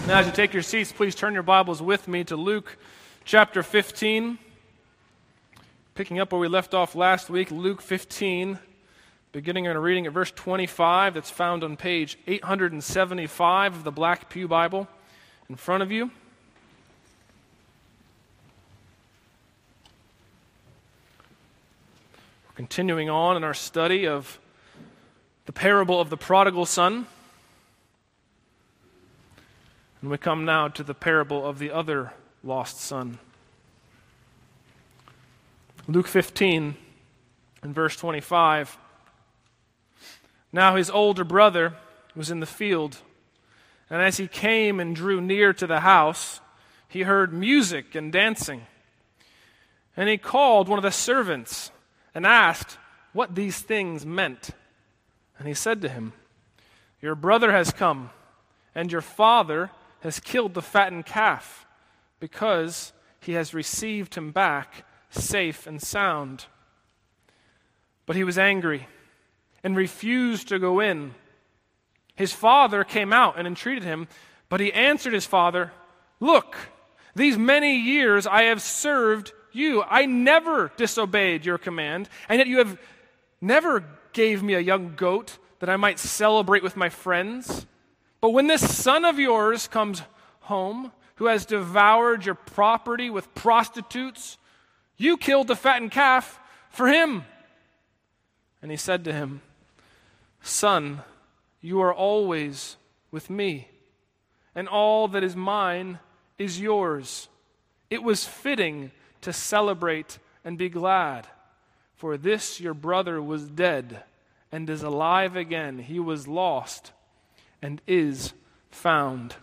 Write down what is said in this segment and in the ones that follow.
Now, as you take your seats, please turn your Bibles with me to Luke chapter 15. Picking up where we left off last week, Luke 15, beginning and reading at verse 25. That's found on page 875 of the Black Pew Bible in front of you. We're continuing on in our study of the parable of the prodigal son. And we come now to the parable of the other lost son. Luke 15 and verse 25. Now his older brother was in the field, and as he came and drew near to the house, he heard music and dancing. And he called one of the servants and asked what these things meant. And he said to him, "Your brother has come, and your father has killed the fattened calf, because he has received him back safe and sound." But he was angry and refused to go in. His father came out and entreated him, but he answered his father, "Look, these many years I have served you. I never disobeyed your command, and yet you have never gave me a young goat that I might celebrate with my friends. But when this son of yours comes home, who has devoured your property with prostitutes, you killed the fattened calf for him." And he said to him, "Son, you are always with me, and all that is mine is yours. It was fitting to celebrate and be glad, for this your brother was dead and is alive again. He was lost and is found."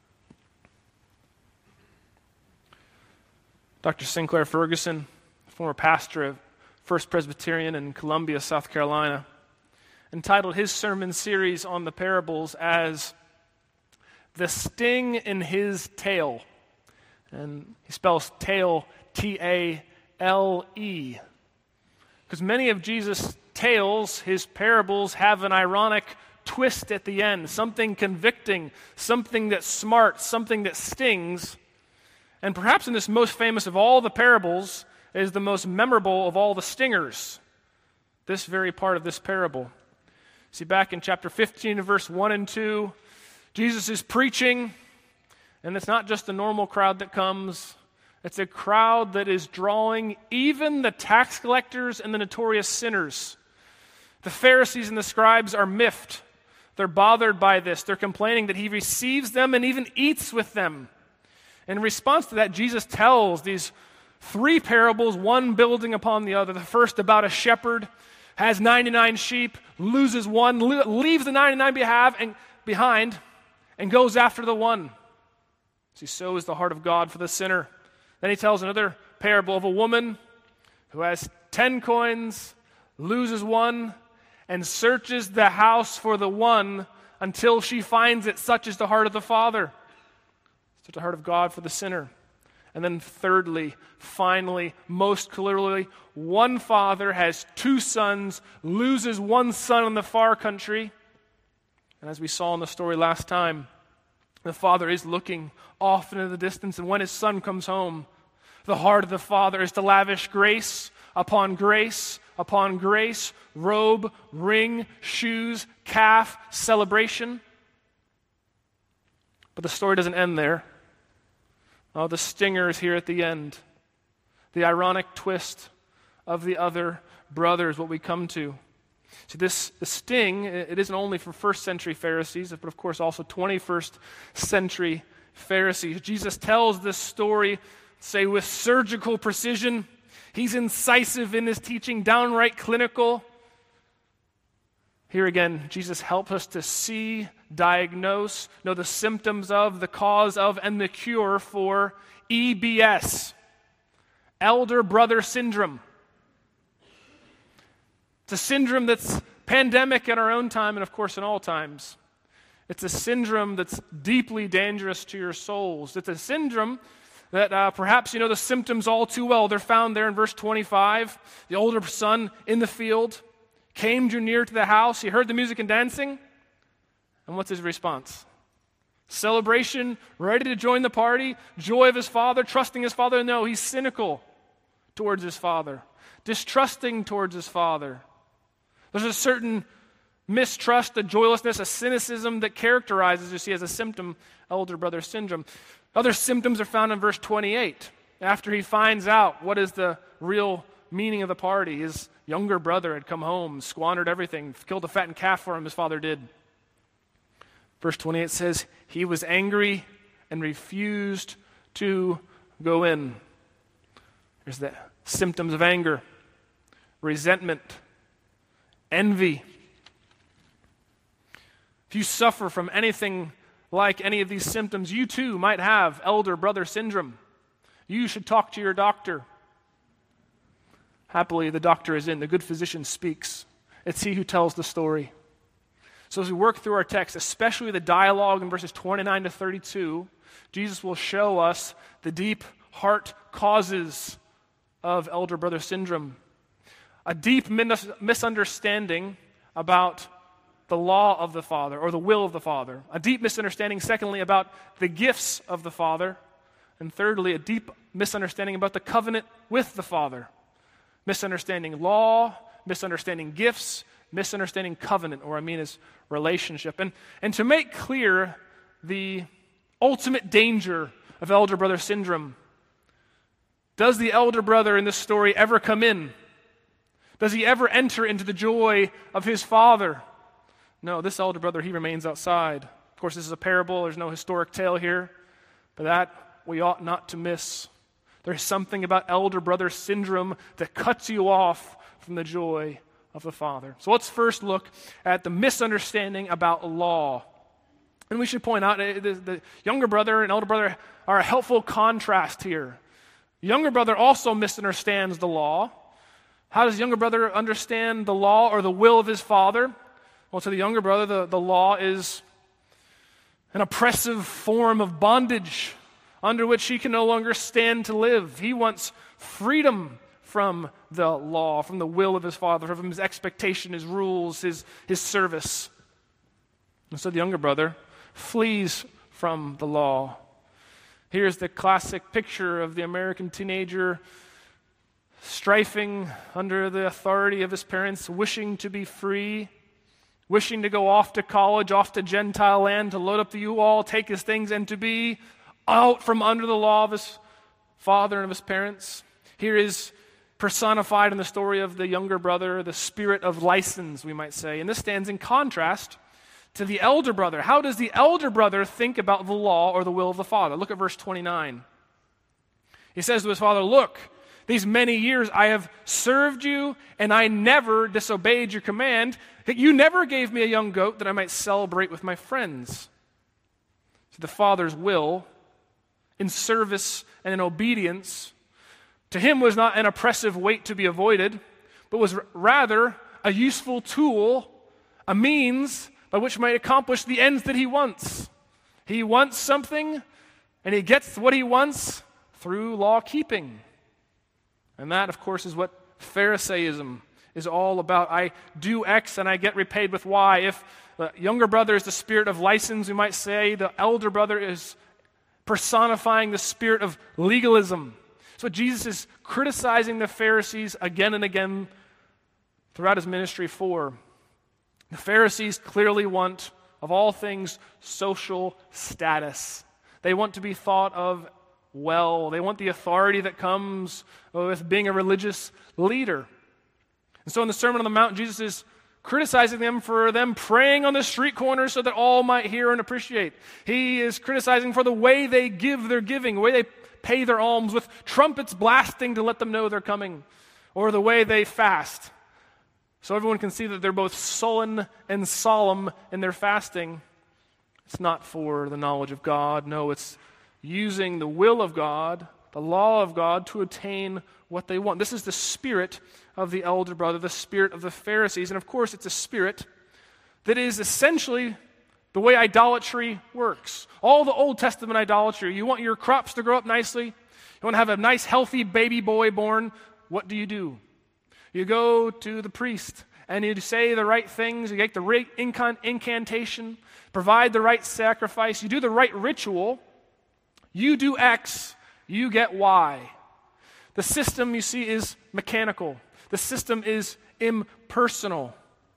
Dr. Sinclair Ferguson, former pastor of First Presbyterian in Columbia, South Carolina, entitled his sermon series on the parables as "The Sting in His Tail." And he spells tail T-A-L-E. Because many of Jesus' tales, his parables, have an ironic twist at the end, something convicting, something that's smart, something that stings. And perhaps in this most famous of all the parables is the most memorable of all the stingers, this very part of this parable. See, back in chapter 15 verse 1 and 2, Jesus is preaching, and it's not just a normal crowd that comes. It's a crowd that is drawing even the tax collectors and the notorious sinners. The Pharisees and the scribes are miffed. They're bothered by this. They're complaining that he receives them and even eats with them. In response to that, Jesus tells these three parables, one building upon the other. The first about a shepherd, has 99 sheep, loses one, leaves the 99 behind, and goes after the one. See, so is the heart of God for the sinner. Then he tells another parable of a woman who has 10 coins, loses one, and searches the house for the one until she finds it. Such is the heart of the Father. Such the heart of God for the sinner. And then thirdly, finally, most clearly, one father has two sons, loses one son in the far country. And as we saw in the story last time, the father is looking off into the distance, and when his son comes home, the heart of the father is to lavish grace upon grace upon grace, robe, ring, shoes, calf, celebration. But the story doesn't end there. Oh, the stinger is here at the end. The ironic twist of the other brother is what we come to. See, the sting, it isn't only for first century Pharisees, but of course also 21st century Pharisees. Jesus tells this story, say, with surgical precision. He's incisive in his teaching, downright clinical. Here again, Jesus helps us to see, diagnose, know the symptoms of, the cause of, and the cure for EBS, elder brother syndrome. It's a syndrome that's pandemic in our own time and, of course, in all times. It's a syndrome that's deeply dangerous to your souls. It's a syndrome that perhaps you know the symptoms all too well. They're found there in verse 25. The older son in the field came, drew near to the house. He heard the music and dancing. And what's his response? Celebration, ready to join the party, joy of his father, trusting his father. No, he's cynical towards his father, distrusting towards his father. There's a certain mistrust, a joylessness, a cynicism that characterizes, you see, as a symptom, elder brother syndrome. Other symptoms are found in verse 28. After he finds out what is the real meaning of the party, his younger brother had come home, squandered everything, killed a fattened calf for him, his father did. Verse 28 says, he was angry and refused to go in. There's the symptoms of anger, resentment, envy. If you suffer from anything like any of these symptoms, you too might have elder brother syndrome. You should talk to your doctor. Happily, the doctor is in. The good physician speaks. It's he who tells the story. So as we work through our text, especially the dialogue in verses 29 to 32, Jesus will show us the deep heart causes of elder brother syndrome. A deep misunderstanding about the law of the Father, or the will of the Father. A deep misunderstanding, secondly, about the gifts of the Father. And thirdly, a deep misunderstanding about the covenant with the Father. Misunderstanding law, misunderstanding gifts, misunderstanding covenant, or is relationship. And to make clear the ultimate danger of elder brother syndrome, does the elder brother in this story ever come in? Does he ever enter into the joy of his father? No, this elder brother, he remains outside. Of course, this is a parable. There's no historic tale here, but that we ought not to miss. There's something about elder brother syndrome that cuts you off from the joy of the Father. So let's first look at the misunderstanding about law. And we should point out the younger brother and elder brother are a helpful contrast here. The younger brother also misunderstands the law. How does the younger brother understand the law or the will of his father? Well, to the younger brother, the law is an oppressive form of bondage under which he can no longer stand to live. He wants freedom from the law, from the will of his father, from his expectation, his rules, his service. And so the younger brother flees from the law. Here's the classic picture of the American teenager strifing under the authority of his parents, wishing to be free, wishing to go off to college, off to Gentile land, to load up the U-Haul, take his things, and to be out from under the law of his father and of his parents. Here is personified in the story of the younger brother, the spirit of license, we might say. And this stands in contrast to the elder brother. How does the elder brother think about the law or the will of the Father? Look at verse 29. He says to his father, "Look, these many years I have served you, and I never disobeyed your command. You never gave me a young goat that I might celebrate with my friends." So the father's will, in service and in obedience, to him was not an oppressive weight to be avoided, but was rather a useful tool, a means by which he might accomplish the ends that he wants. He wants something, and he gets what he wants through law keeping. And that, of course, is what Pharisaism is all about. I do X and I get repaid with Y. If the younger brother is the spirit of license, we might say the elder brother is personifying the spirit of legalism. So Jesus is criticizing the Pharisees again and again throughout his ministry for. The Pharisees clearly want, of all things, social status. They want to be thought of well. They want the authority that comes with being a religious leader. And so in the Sermon on the Mount, Jesus is criticizing them for them praying on the street corners so that all might hear and appreciate. He is criticizing for the way they give their giving, the way they pay their alms with trumpets blasting to let them know they're coming, or the way they fast. So everyone can see that they're both sullen and solemn in their fasting. It's not for the knowledge of God. No, it's using the will of God, the law of God, to attain what they want. This is the spirit of the elder brother, the spirit of the Pharisees. And of course, it's a spirit that is essentially the way idolatry works. All the Old Testament idolatry. You want your crops to grow up nicely. You want to have a nice, healthy baby boy born. What do? You go to the priest, and you say the right things, you make the right incantation, provide the right sacrifice, you do the right ritual, you do X, you get Y. The system, you see, is mechanical. The system is impersonal.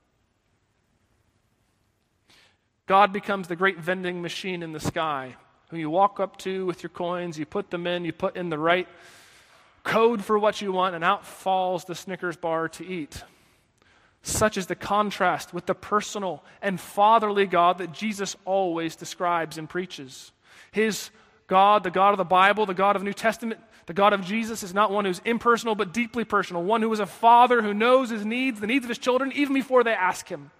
God becomes the great vending machine in the sky, who you walk up to with your coins, you put them in, you put in the right code for what you want, and out falls the Snickers bar to eat. Such is the contrast with the personal and fatherly God that Jesus always describes and preaches. His God, the God of the Bible, the God of the New Testament, the God of Jesus is not one who's impersonal but deeply personal, one who is a father who knows his needs, the needs of his children, even before they ask him.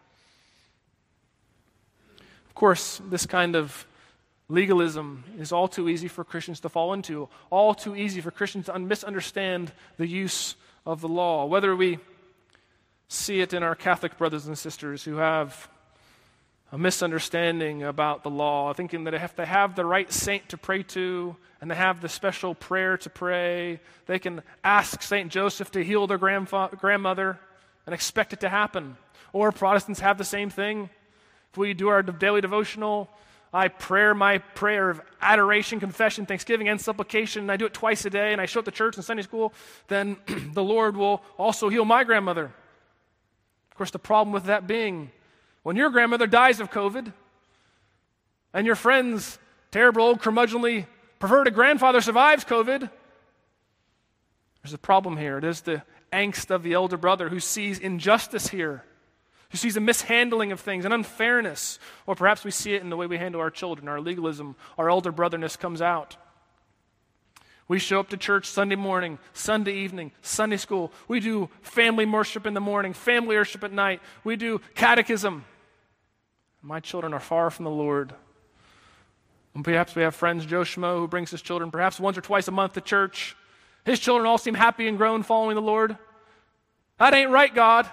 Of course, this kind of legalism is all too easy for Christians to fall into, all too easy for Christians to misunderstand the use of the law. Whether we see it in our Catholic brothers and sisters who have a misunderstanding about the law, thinking that if they have the right saint to pray to and they have the special prayer to pray, they can ask St. Joseph to heal their grandmother and expect it to happen. Or Protestants have the same thing. If we do our daily devotional, I pray my prayer of adoration, confession, thanksgiving, and supplication, and I do it twice a day, and I show up to church and Sunday school, then the Lord will also heal my grandmother. Of course, the problem with that being, when your grandmother dies of COVID, and your friend's terrible old curmudgeonly perverted grandfather survives COVID, there's a problem here. It is the angst of the elder brother who sees injustice here, who sees a mishandling of things, an unfairness, or perhaps we see it in the way we handle our children, our legalism, our elder brotherness comes out. We show up to church Sunday morning, Sunday evening, Sunday school. We do family worship in the morning, family worship at night. We do catechism. My children are far from the Lord. And perhaps we have friends, Joe Schmo, who brings his children perhaps once or twice a month to church. His children all seem happy and grown following the Lord. That ain't right, God.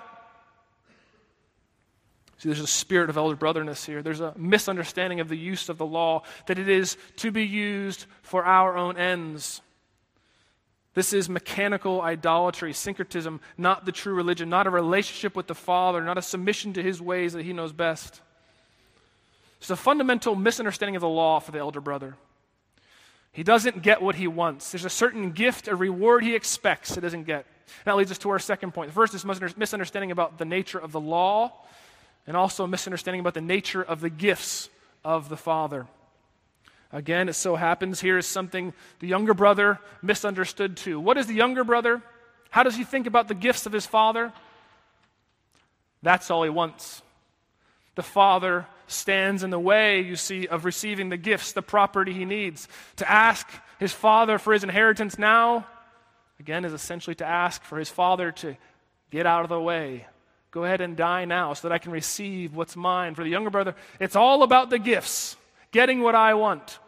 See, there's a spirit of elder brotherness here. There's a misunderstanding of the use of the law, that it is to be used for our own ends. This is mechanical idolatry, syncretism, not the true religion, not a relationship with the Father, not a submission to his ways that he knows best. It's a fundamental misunderstanding of the law for the elder brother. He doesn't get what he wants. There's a certain gift, a reward he expects he doesn't get. And that leads us to our second point. The first is misunderstanding about the nature of the law, and also a misunderstanding about the nature of the gifts of the Father. Again, it so happens here is something the younger brother misunderstood too. What is the younger brother? How does he think about the gifts of his father? That's all he wants. The father stands in the way, you see, of receiving the gifts, the property he needs. To ask his father for his inheritance now, again, is essentially to ask for his father to get out of the way. Go ahead and die now so that I can receive what's mine. For the younger brother, it's all about the gifts, getting what I want.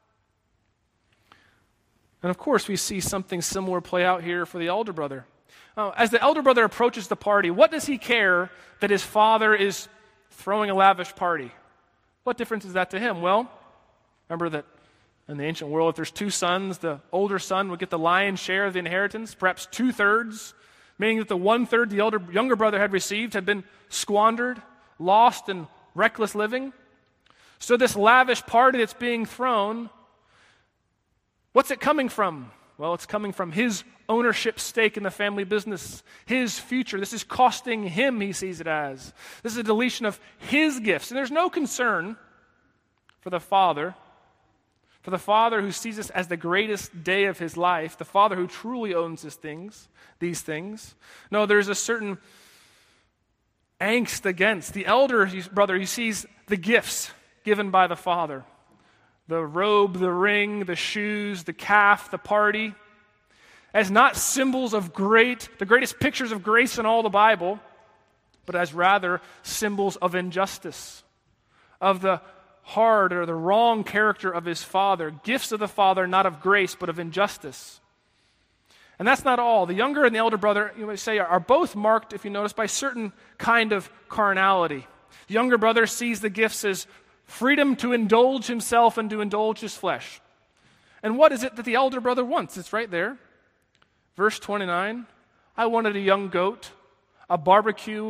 And of course, we see something similar play out here for the elder brother. As the elder brother approaches the party, what does he care that his father is throwing a lavish party? What difference is that to him? Well, remember that in the ancient world, if there's two sons, the older son would get the lion's share of the inheritance, perhaps 2/3. Meaning that the 1/3 the younger brother had received had been squandered, lost in reckless living. So this lavish party that's being thrown, what's it coming from? Well, it's coming from his ownership stake in the family business, his future. This is costing him, he sees it as. This is a deletion of his gifts. And there's no concern for the father who sees this as the greatest day of his life, the father who truly owns these things. No, there's a certain angst against. The elder brother, he sees the gifts given by the father. The robe, the ring, the shoes, the calf, the party, as not symbols of the greatest pictures of grace in all the Bible, but as rather symbols of injustice, of the hard or the wrong character of his father, gifts of the father, not of grace, but of injustice. And that's not all. The younger and the elder brother, you might say, are both marked, if you notice, by certain kind of carnality. The younger brother sees the gifts as freedom to indulge himself and to indulge his flesh. And what is it that the elder brother wants? It's right there. Verse 29, I wanted a young goat, a barbecue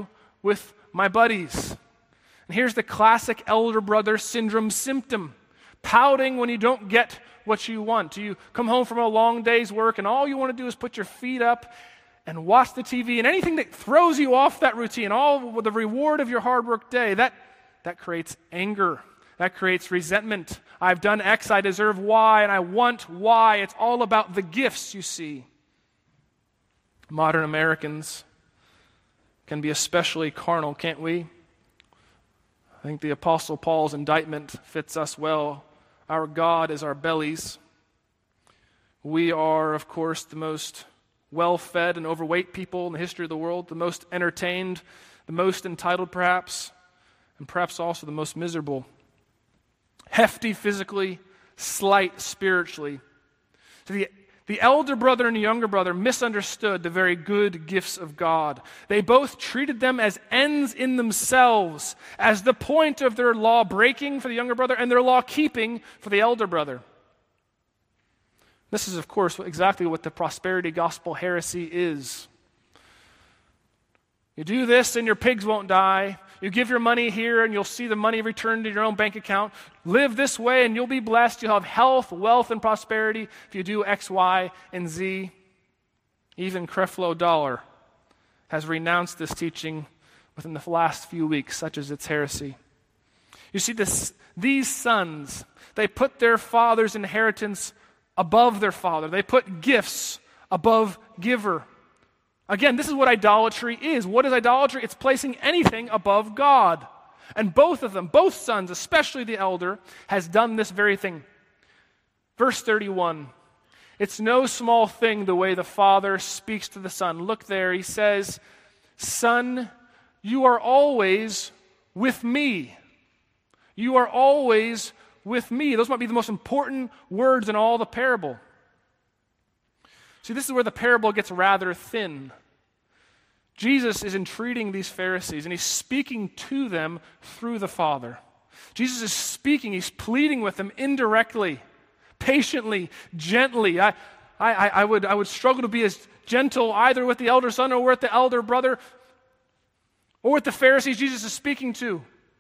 with my buddies. And here's the classic elder brother syndrome symptom: pouting when you don't get what you want. You come home from a long day's work and all you want to do is put your feet up and watch the TV, and anything that throws you off that routine, all the reward of your hard work day, that creates anger. That creates resentment. I've done X, I deserve Y, and I want Y. It's all about the gifts, you see. Modern Americans can be especially carnal, can't we? I think the Apostle Paul's indictment fits us well. Our God is our bellies. We are, of course, the most well-fed and overweight people in the history of the world, the most entertained, the most entitled perhaps, and perhaps also the most miserable. Hefty physically, slight spiritually. So the elder brother and the younger brother misunderstood the very good gifts of God. They both treated them as ends in themselves, as the point of their law breaking for the younger brother and their law keeping for the elder brother. This is, of course, exactly what the prosperity gospel heresy is. You do this and your pigs won't die. You give your money here and you'll see the money returned to your own bank account. Live this way and you'll be blessed. You'll have health, wealth, and prosperity if you do X, Y, and Z. Even Creflo Dollar has renounced this teaching within the last few weeks, such as its heresy. You see, these sons, they put their father's inheritance above their father. They put gifts above giver. Again, this is what idolatry is. What is idolatry? It's placing anything above God. And both of them, both sons, especially the elder, has done this very thing. Verse 31, it's no small thing the way the father speaks to the son. Look there, he says, "Son, you are always with me. You are always with me." Those might be the most important words in all the parable. See, this is where the parable gets rather thin. Jesus is entreating these Pharisees, and he's speaking to them through the Father. Jesus is speaking, he's pleading with them indirectly, patiently, gently. I would struggle to be as gentle either with the elder son or with the elder brother or with the Pharisees Jesus is speaking to.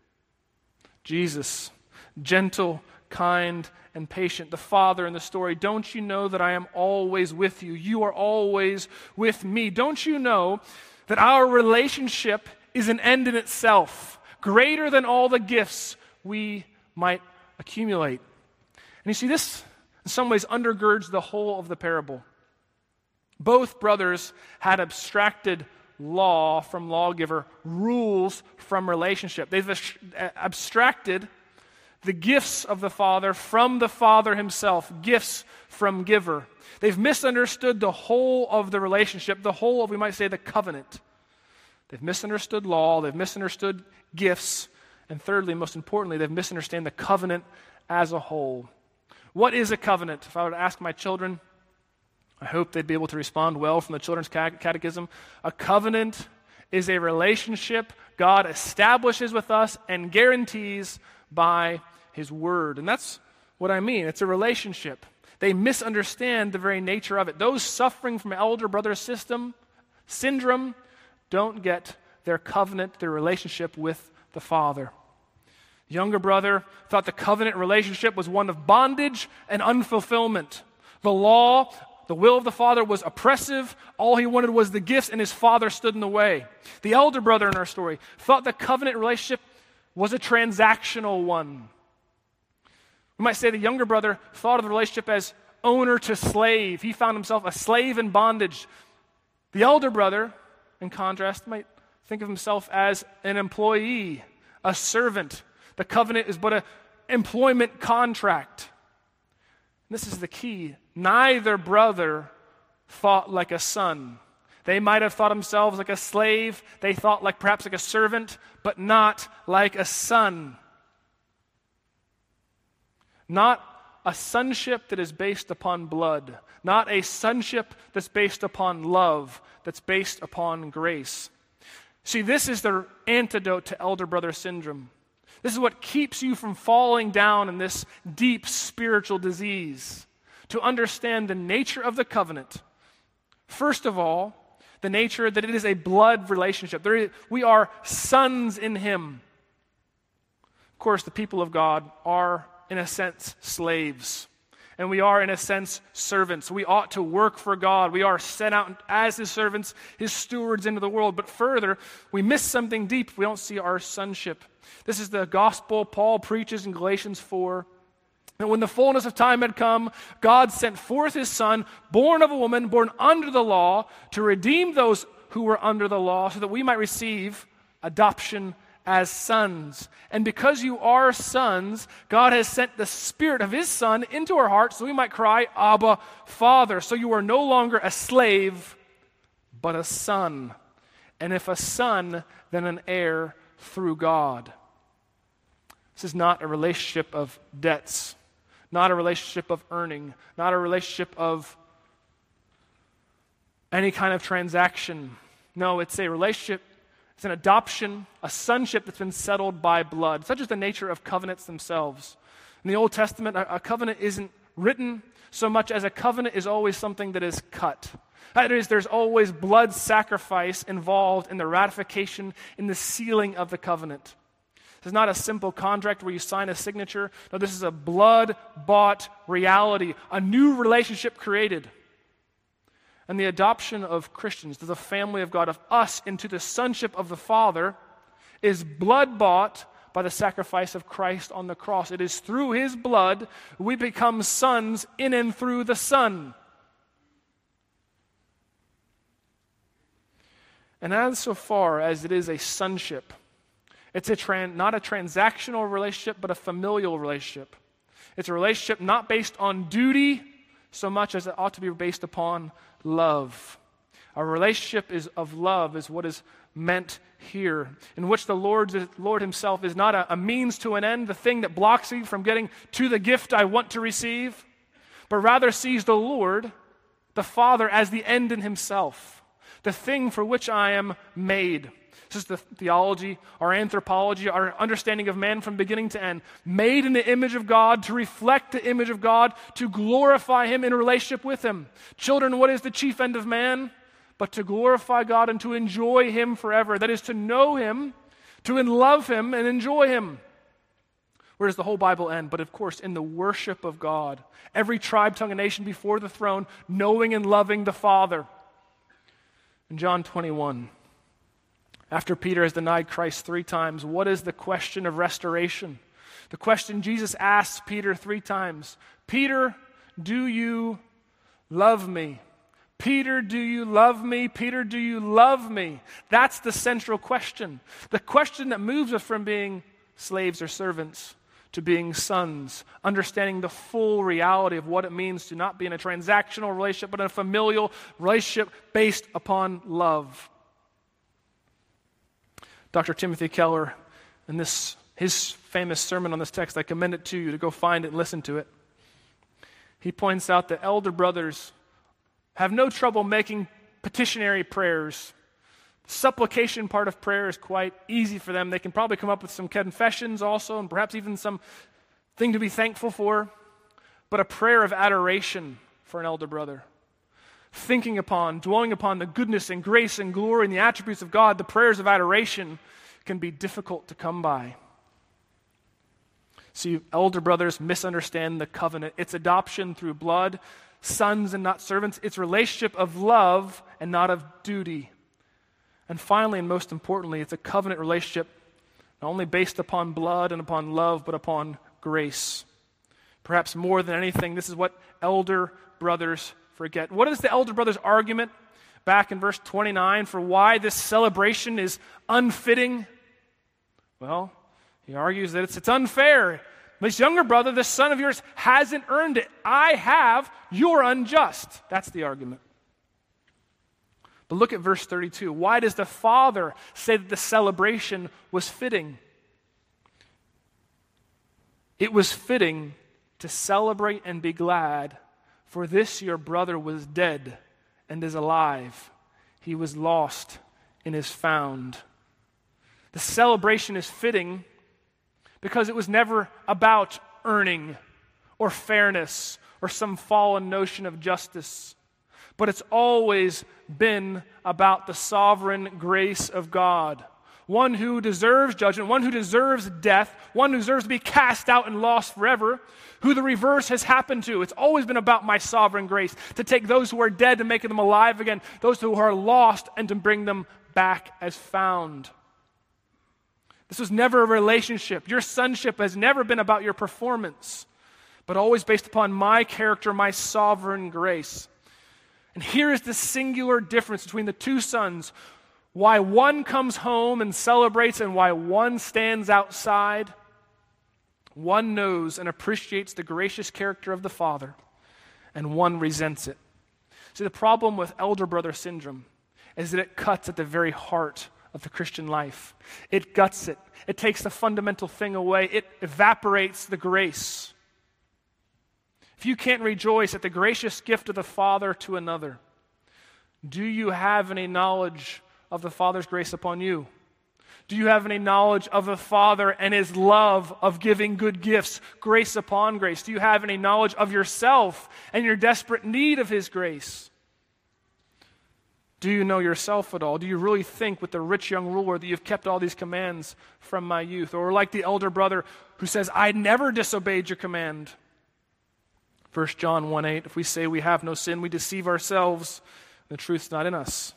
Jesus, gentle, kind, and patient. The father in the story, "Don't you know that I am always with you? You are always with me. Don't you know that our relationship is an end in itself, greater than all the gifts we might accumulate?" And you see, this in some ways undergirds the whole of the parable. Both brothers had abstracted law from lawgiver, rules from relationship. They've abstracted the gifts of the Father from the Father himself, gifts from giver. They've misunderstood the whole of the relationship, the whole of, we might say, the covenant. They've misunderstood law, they've misunderstood gifts, and thirdly, most importantly, they've misunderstood the covenant as a whole. What is a covenant? If I were to ask my children, I hope they'd be able to respond well from the Children's Catechism. A covenant is a relationship God establishes with us and guarantees by his word. And that's what I mean. It's a relationship. They misunderstand the very nature of it. Those suffering from elder brother syndrome don't get their covenant, their relationship with the Father. The younger brother thought the covenant relationship was one of bondage and unfulfillment. The law, the will of the Father was oppressive. All he wanted was the gifts, and his father stood in the way. The elder brother in our story thought the covenant relationship was a transactional one. We might say the younger brother thought of the relationship as owner to slave. He found himself a slave in bondage. The elder brother, in contrast, might think of himself as an employee, a servant. The covenant is but an employment contract. This is the key. Neither brother thought like a son. They might have thought themselves like a slave. They thought perhaps like a servant, but not like a son. Not a sonship that is based upon blood. Not a sonship that's based upon love, that's based upon grace. See, this is the antidote to elder brother syndrome. This is what keeps you from falling down in this deep spiritual disease. To understand the nature of the covenant. First of all, the nature that it is a blood relationship. We are sons in him. Of course, the people of God are, in a sense, slaves. And we are, in a sense, servants. We ought to work for God. We are sent out as his servants, his stewards into the world. But further, we miss something deep if we don't see our sonship. This is the gospel Paul preaches in Galatians 4. And when the fullness of time had come, God sent forth his Son, born of a woman, born under the law, to redeem those who were under the law, so that we might receive adoption as sons. And because you are sons, God has sent the Spirit of his Son into our hearts so we might cry, Abba, Father. So you are no longer a slave, but a son. And if a son, then an heir through God. This is not a relationship of debts, not a relationship of earning, not a relationship of any kind of transaction. No, it's a relationship. It's an adoption, a sonship that's been settled by blood. Such is the nature of covenants themselves. In the Old Testament, a covenant isn't written so much as a covenant is always something that is cut. That is, there's always blood sacrifice involved in the ratification, in the sealing of the covenant. This is not a simple contract where you sign a signature. No, this is a blood-bought reality, a new relationship created. And the adoption of Christians to the family of God, of us into the sonship of the Father, is blood-bought by the sacrifice of Christ on the cross. It is through his blood we become sons in and through the Son. And as so far as it is a sonship, it's not a transactional relationship, but a familial relationship. It's a relationship not based on duty so much as it ought to be based upon love. A relationship of love is what is meant here, in which the Lord himself is not a means to an end, the thing that blocks me from getting to the gift I want to receive, but rather sees the Lord, the Father, as the end in himself, the thing for which I am made. This is the theology, our anthropology, our understanding of man from beginning to end. Made in the image of God, to reflect the image of God, to glorify him in relationship with him. Children, what is the chief end of man? But to glorify God and to enjoy him forever. That is, to know him, to love him, and enjoy him. Where does the whole Bible end? But of course, in the worship of God. Every tribe, tongue, and nation before the throne, knowing and loving the Father. In John 21, after Peter has denied Christ 3 times, what is the question of restoration? The question Jesus asks Peter 3 times. Peter, do you love me? Peter, do you love me? Peter, do you love me? That's the central question. The question that moves us from being slaves or servants to being sons, understanding the full reality of what it means to not be in a transactional relationship, but in a familial relationship based upon love. Dr. Timothy Keller, in his famous sermon on this text, I commend it to you to go find it and listen to it. He points out that elder brothers have no trouble making petitionary prayers. The supplication part of prayer is quite easy for them. They can probably come up with some confessions also, and perhaps even some thing to be thankful for. But a prayer of adoration for an elder brother, thinking upon, dwelling upon the goodness and grace and glory and the attributes of God, the prayers of adoration can be difficult to come by. See, elder brothers misunderstand the covenant. It's adoption through blood, sons and not servants. It's relationship of love and not of duty. And finally, and most importantly, it's a covenant relationship not only based upon blood and upon love, but upon grace. Perhaps more than anything, this is what elder brothers forget. What is the elder brothers' argument back in verse 29 for why this celebration is unfitting? Well, he argues that it's unfair. This younger brother, this son of yours, hasn't earned it. I have. You're unjust. That's the argument. But look at verse 32. Why does the father say that the celebration was fitting? It was fitting to celebrate and be glad, for this your brother was dead and is alive. He was lost and is found. The celebration is fitting because it was never about earning or fairness or some fallen notion of justice, But it's always been about the sovereign grace of God. One who deserves judgment, one who deserves death, one who deserves to be cast out and lost forever, who the reverse has happened to. It's always been about my sovereign grace, to take those who are dead and make them alive again, those who are lost and to bring them back as found. This was never a relationship. Your sonship has never been about your performance, but always based upon my character, my sovereign grace. And here is the singular difference between the two sons, why one comes home and celebrates and why one stands outside. One knows and appreciates the gracious character of the Father, and one resents it. See, the problem with elder brother syndrome is that it cuts at the very heart of the Christian life. It guts it. It takes the fundamental thing away. It evaporates the grace. If you can't rejoice at the gracious gift of the Father to another, do you have any knowledge of the Father's grace upon you? Do you have any knowledge of the Father and His love of giving good gifts, grace upon grace? Do you have any knowledge of yourself and your desperate need of His grace? Do you know yourself at all? Do you really think with the rich young ruler that you've kept all these commands from my youth? Or like the elder brother who says, I never disobeyed your command. 1 John 1:8, if we say we have no sin, we deceive ourselves, and the truth's not in us.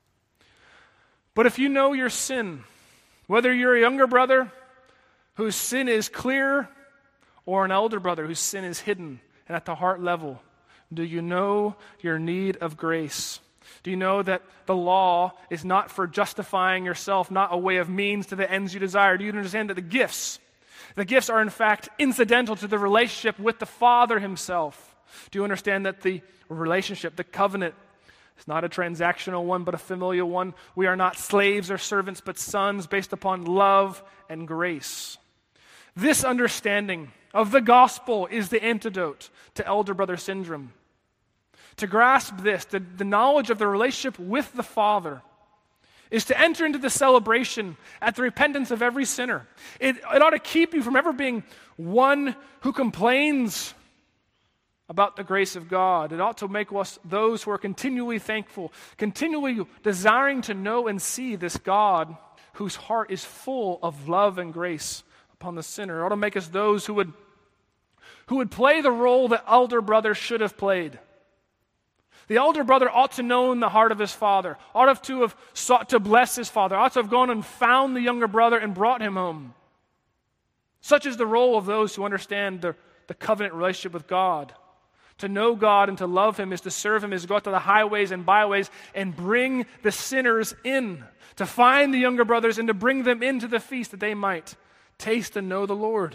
But if you know your sin, whether you're a younger brother whose sin is clear or an elder brother whose sin is hidden and at the heart level, do you know your need of grace? Do you know that the law is not for justifying yourself, not a way of means to the ends you desire? Do you understand that the gifts are in fact incidental to the relationship with the Father Himself? Do you understand that the relationship, the covenant, it's not a transactional one, but a familial one? We are not slaves or servants, but sons based upon love and grace. This understanding of the gospel is the antidote to elder brother syndrome. To grasp this, the knowledge of the relationship with the Father, is to enter into the celebration at the repentance of every sinner. It ought to keep you from ever being one who complains about the grace of God. It ought to make us those who are continually thankful, continually desiring to know and see this God whose heart is full of love and grace upon the sinner. It ought to make us those who would play the role that elder brother should have played. The elder brother ought to know in the heart of his father, ought to have sought to bless his father, ought to have gone and found the younger brother and brought him home. Such is the role of those who understand the covenant relationship with God. To know God and to love Him is to serve Him, is to go out to the highways and byways and bring the sinners in, to find the younger brothers and to bring them into the feast that they might taste and know the Lord.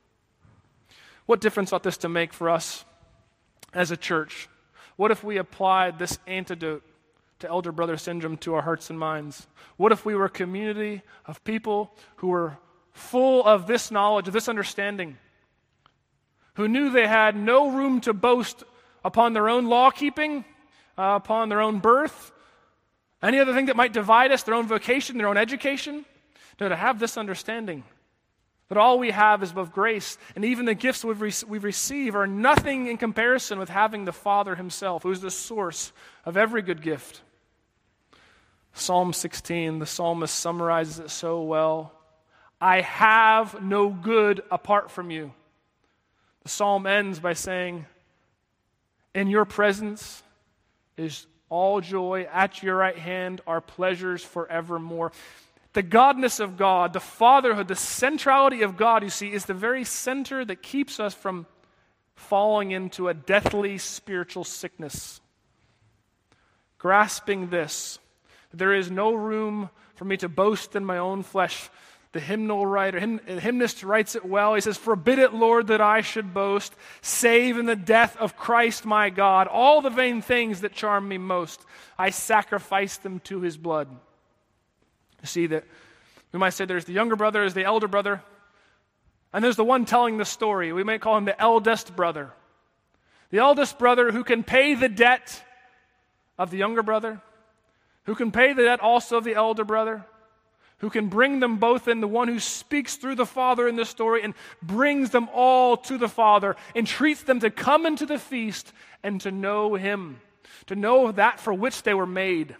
What difference ought this to make for us as a church? What if we applied this antidote to elder brother syndrome to our hearts and minds? What if we were a community of people who were full of this knowledge, of this understanding, who knew they had no room to boast upon their own law-keeping, upon their own birth, any other thing that might divide us, their own vocation, their own education? No, to have this understanding that all we have is of grace, and even the gifts we receive are nothing in comparison with having the Father Himself, who is the source of every good gift. Psalm 16, the psalmist summarizes it so well. I have no good apart from you. The psalm ends by saying, in your presence is all joy, at your right hand are pleasures forevermore. The godness of God, the fatherhood, the centrality of God, you see, is the very center that keeps us from falling into a deathly spiritual sickness. Grasping this, there is no room for me to boast in my own flesh. The hymnist writes it well. He says, forbid it, Lord, that I should boast, save in the death of Christ my God. All the vain things that charm me most, I sacrifice them to His blood. You see that we might say there's the younger brother, there's the elder brother, and there's the one telling the story. We might call him the eldest brother. The eldest brother who can pay the debt of the younger brother, who can pay the debt also of the elder brother, who can bring them both in, the one who speaks through the Father in the story and brings them all to the Father, entreats them to come into the feast and to know Him to know that for which they were made.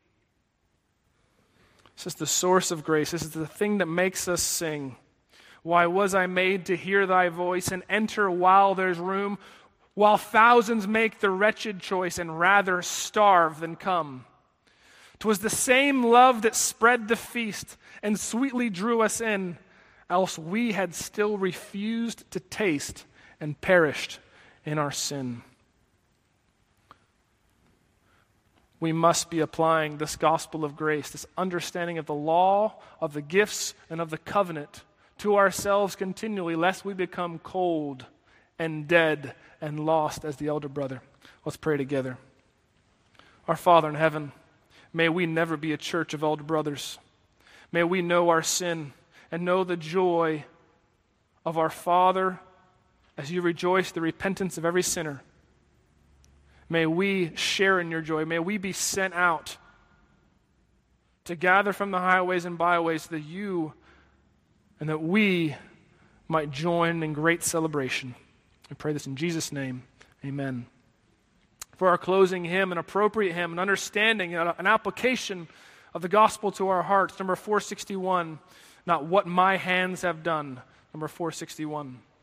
This is the source of grace. This is the thing that makes us sing. Why was I made to hear thy voice and enter while there's room, while thousands make the wretched choice and rather starve than come? 'Twas the same love that spread the feast and sweetly drew us in, else we had still refused to taste and perished in our sin. We must be applying this gospel of grace, this understanding of the law, of the gifts, and of the covenant to ourselves continually, lest we become cold and dead and lost as the elder brother. Let's pray together. Our Father in heaven, may we never be a church of elder brothers. May we know our sin and know the joy of our Father as you rejoice the repentance of every sinner. May we share in your joy. May we be sent out to gather from the highways and byways that you and that we might join in great celebration. We pray this in Jesus' name. Amen. For our closing hymn, an appropriate hymn, an understanding, an application of the gospel to our hearts, number 461, not what my hands have done, number 461.